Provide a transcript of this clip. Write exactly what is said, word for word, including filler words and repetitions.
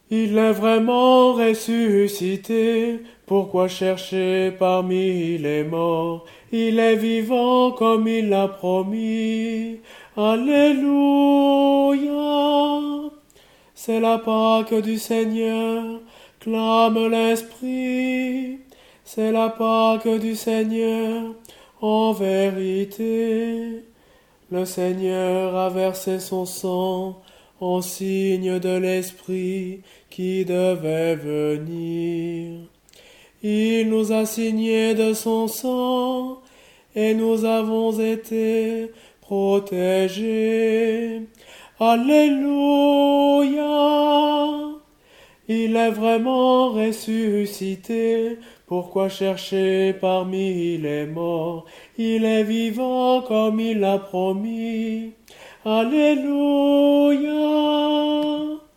Il est vraiment ressuscité, pourquoi chercher parmi les morts? Il est vivant comme il l'a promis. Alléluia. C'est la Pâque du Seigneur, clame l'Esprit. C'est la Pâque du Seigneur, en vérité. Le Seigneur a versé son sang en signe de l'Esprit qui devait venir. Il nous a signé de son sang et nous avons été protégés. Alléluia! Il est vraiment ressuscité, pourquoi chercher parmi les morts? Il est vivant comme il l'a promis. Alléluia!